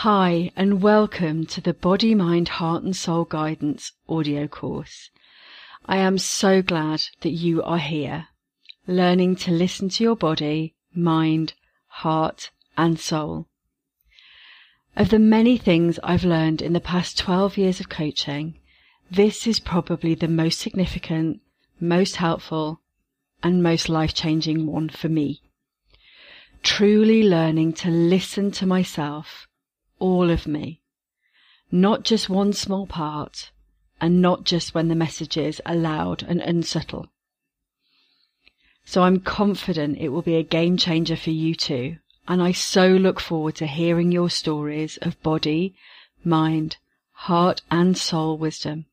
Hi, and welcome to the Body, Mind, Heart and Soul Guidance audio course. I am so glad that you are here, learning to listen to your body, mind, heart and soul. Of the many things I've learned in the past 12 years of coaching, this is probably the most significant, most helpful and most life-changing one for me. Truly learning to listen to myself, all of me, not just one small part, and not just when the messages are loud and unsubtle. So I'm confident it will be a game changer for you too, and I so look forward to hearing your stories of body, mind, heart and soul wisdom.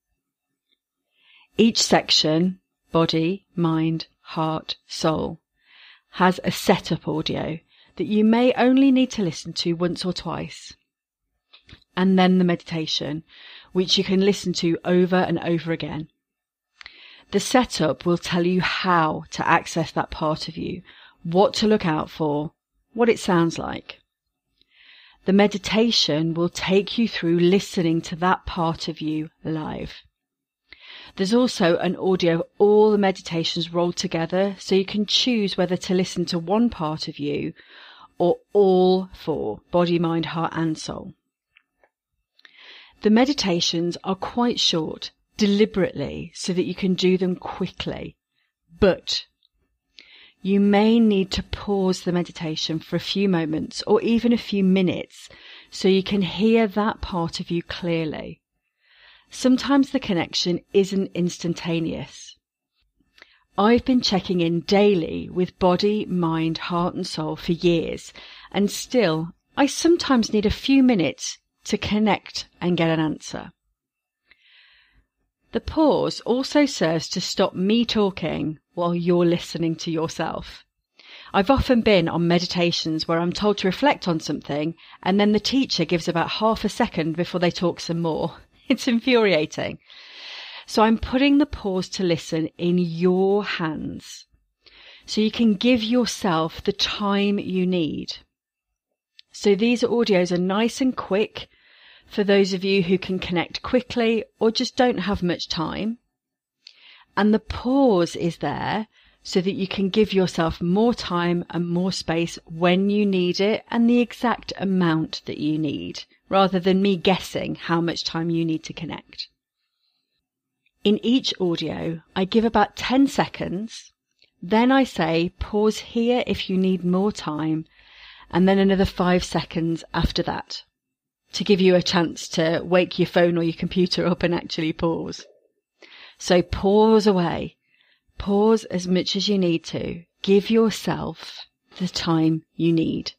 Each section, body, mind, heart, soul, has a setup audio that you may only need to listen to once or twice, and then the meditation, which you can listen to over and over again. The setup will tell you how to access that part of you, what to look out for, what it sounds like. The meditation will take you through listening to that part of you live. There's also an audio of all the meditations rolled together, so you can choose whether to listen to one part of you or all four, body, mind, heart and soul. The meditations are quite short, deliberately, so that you can do them quickly. But you may need to pause the meditation for a few moments or even a few minutes so you can hear that part of you clearly. Sometimes the connection isn't instantaneous. I've been checking in daily with body, mind, heart and soul for years, and still I sometimes need a few minutes to connect and get an answer. The pause also serves to stop me talking while you're listening to yourself. I've often been on meditations where I'm told to reflect on something and then the teacher gives about half a second before they talk some more. It's infuriating. So I'm putting the pause to listen in your hands so you can give yourself the time you need. So these audios are nice and quick for those of you who can connect quickly or just don't have much time. And the pause is there so that you can give yourself more time and more space when you need it and the exact amount that you need, rather than me guessing how much time you need to connect. In each audio, I give about 10 seconds, then I say pause here if you need more time, and then another 5 seconds after that, to give you a chance to wake your phone or your computer up and actually pause. So pause away. Pause as much as you need to. Give yourself the time you need.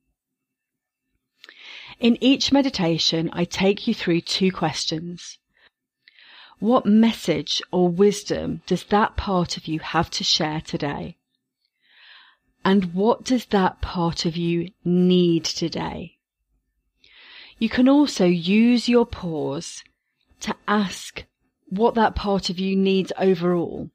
In each meditation, I take you through 2 questions. What message or wisdom does that part of you have to share today? And what does that part of you need today? You can also use your pause to ask what that part of you needs overall.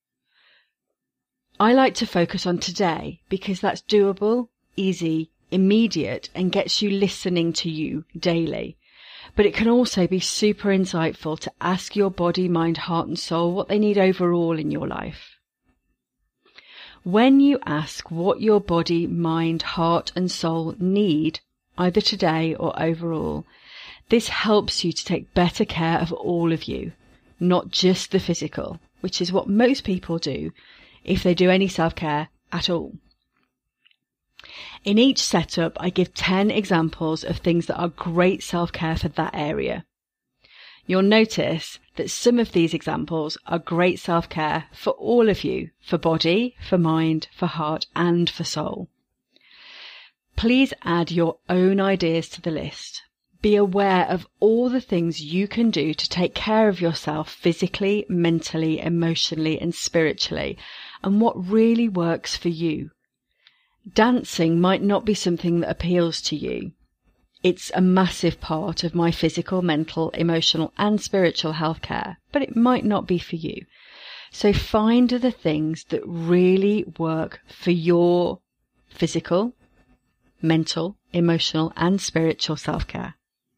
I like to focus on today because that's doable, easy, immediate and gets you listening to you daily. But it can also be super insightful to ask your body, mind, heart and soul what they need overall in your life. When you ask what your body, mind, heart and soul need, either today or overall, this helps you to take better care of all of you, not just the physical, which is what most people do if they do any self-care at all. In each setup, I give 10 examples of things that are great self-care for that area. You'll notice that some of these examples are great self-care for all of you, for body, for mind, for heart, and for soul. Please add your own ideas to the list. Be aware of all the things you can do to take care of yourself physically, mentally, emotionally, and spiritually, and what really works for you. Dancing might not be something that appeals to you. It's a massive part of my physical, mental, emotional and spiritual health care, but it might not be for you. So find the things that really work for your physical, mental, emotional, and spiritual self-care.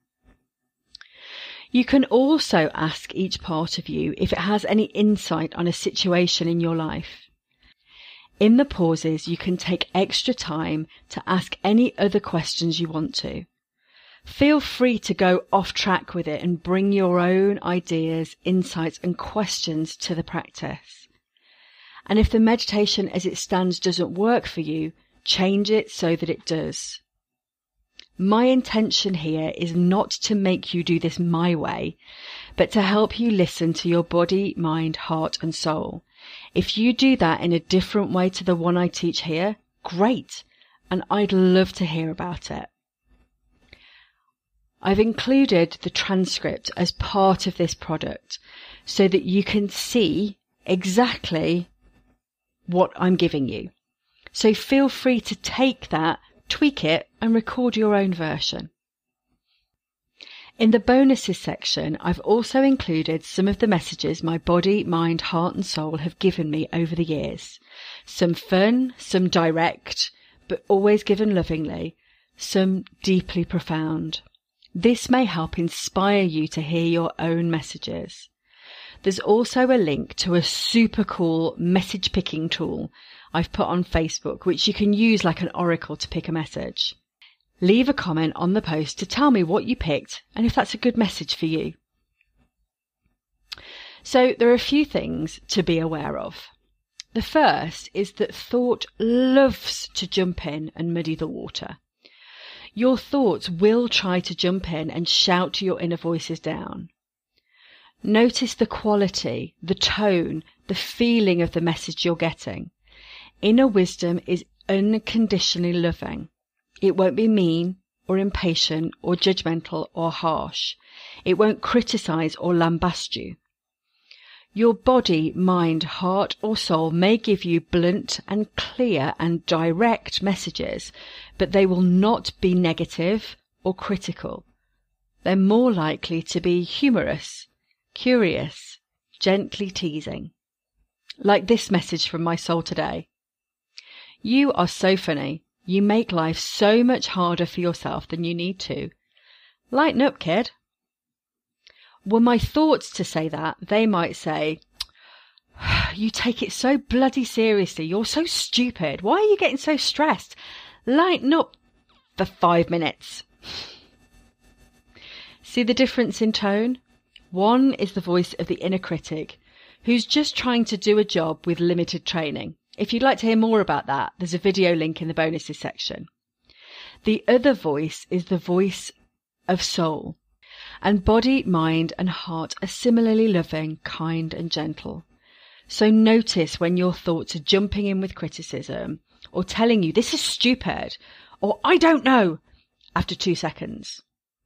You can also ask each part of you if it has any insight on a situation in your life. In the pauses, you can take extra time to ask any other questions you want to. Feel free to go off track with it and bring your own ideas, insights, and questions to the practice. And if the meditation as it stands doesn't work for you, change it so that it does. My intention here is not to make you do this my way, but to help you listen to your body, mind, heart, and soul. If you do that in a different way to the one I teach here, great, and I'd love to hear about it. I've included the transcript as part of this product so that you can see exactly what I'm giving you. So feel free to take that, tweak it, and record your own version. In the bonuses section, I've also included some of the messages my body, mind, heart and soul have given me over the years. Some fun, some direct, but always given lovingly, some deeply profound. This may help inspire you to hear your own messages. There's also a link to a super cool message picking tool I've put on Facebook, which you can use like an oracle to pick a message. Leave a comment on the post to tell me what you picked and if that's a good message for you. So there are a few things to be aware of. The first is that thought loves to jump in and muddy the water. Your thoughts will try to jump in and shout your inner voices down. Notice the quality, the tone, the feeling of the message you're getting. Inner wisdom is unconditionally loving. It won't be mean or impatient or judgmental or harsh. It won't criticize or lambast you. Your body, mind, heart or soul may give you blunt and clear and direct messages, but they will not be negative or critical. They're more likely to be humorous, curious, gently teasing. Like this message from my soul today. You are so funny. You make life so much harder for yourself than you need to. Lighten up, kid. Were my thoughts to say that, they might say, you take it so bloody seriously. You're so stupid. Why are you getting so stressed? Lighten up for 5 minutes. See the difference in tone? One is the voice of the inner critic, who's just trying to do a job with limited training. If you'd like to hear more about that, there's a video link in the bonuses section. The other voice is the voice of soul. And body, mind and heart are similarly loving, kind and gentle. So notice when your thoughts are jumping in with criticism or telling you this is stupid or I don't know after 2 seconds.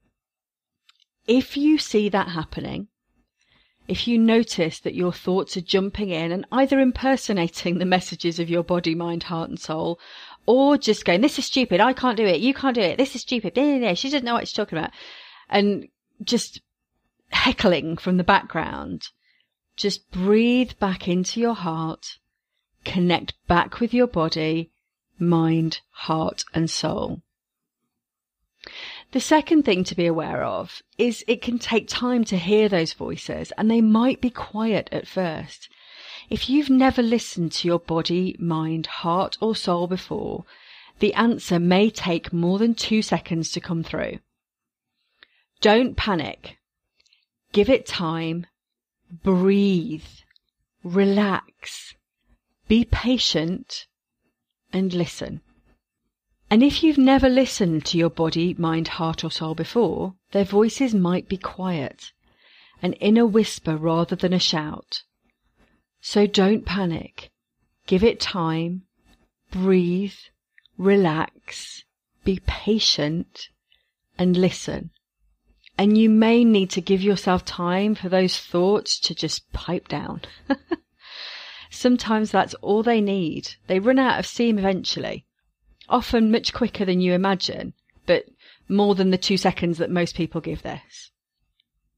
If you see that happening, if you notice that your thoughts are jumping in and either impersonating the messages of your body, mind, heart and soul, or just going, this is stupid, I can't do it, you can't do it, this is stupid, she doesn't know what she's talking about, and just heckling from the background, just breathe back into your heart, connect back with your body, mind, heart and soul. The second thing to be aware of is it can take time to hear those voices and they might be quiet at first. If you've never listened to your body, mind, heart or soul before, the answer may take more than 2 seconds to come through. Don't panic. Give it time. Breathe. Relax. Be patient and listen. And if you've never listened to your body, mind, heart or soul before, their voices might be quiet, an inner whisper rather than a shout. So don't panic. Give it time. Breathe. Relax. Be patient and listen. And you may need to give yourself time for those thoughts to just pipe down. Sometimes that's all they need. They run out of steam eventually. Often much quicker than you imagine, but more than the 2 seconds that most people give this.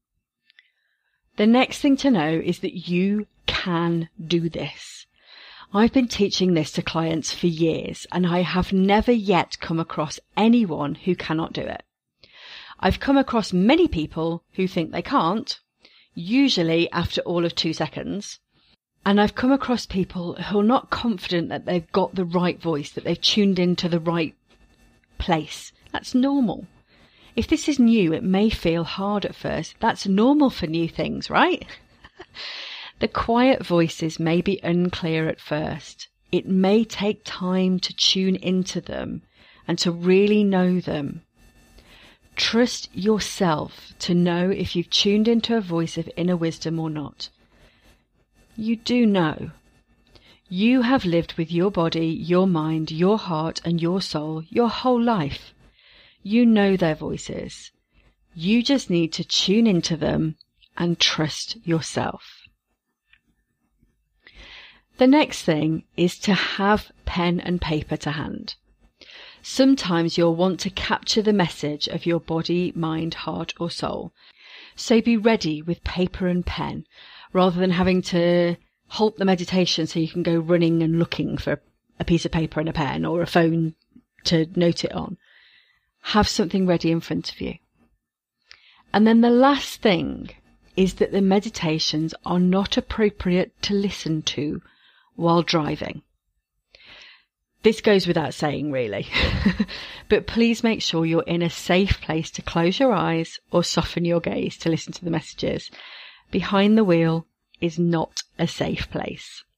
The next thing to know is that you can do this. I've been teaching this to clients for years, and I have never yet come across anyone who cannot do it. I've come across many people who think they can't, usually after all of 2 seconds. And I've come across people who are not confident that they've got the right voice, that they've tuned into the right place. That's normal. If this is new, it may feel hard at first. That's normal for new things, right? The quiet voices may be unclear at first. It may take time to tune into them and to really know them. Trust yourself to know if you've tuned into a voice of inner wisdom or not. You do know. You have lived with your body, your mind, your heart, and your soul your whole life. You know their voices. You just need to tune into them and trust yourself. The next thing is to have pen and paper to hand. Sometimes you'll want to capture the message of your body, mind, heart, or soul. So be ready with paper and pen, rather than having to halt the meditation so you can go running and looking for a piece of paper and a pen or a phone to note it on. Have something ready in front of you. And then the last thing is that the meditations are not appropriate to listen to while driving. This goes without saying, really. But please make sure you're in a safe place to close your eyes or soften your gaze to listen to the messages. Behind the wheel is not a safe place.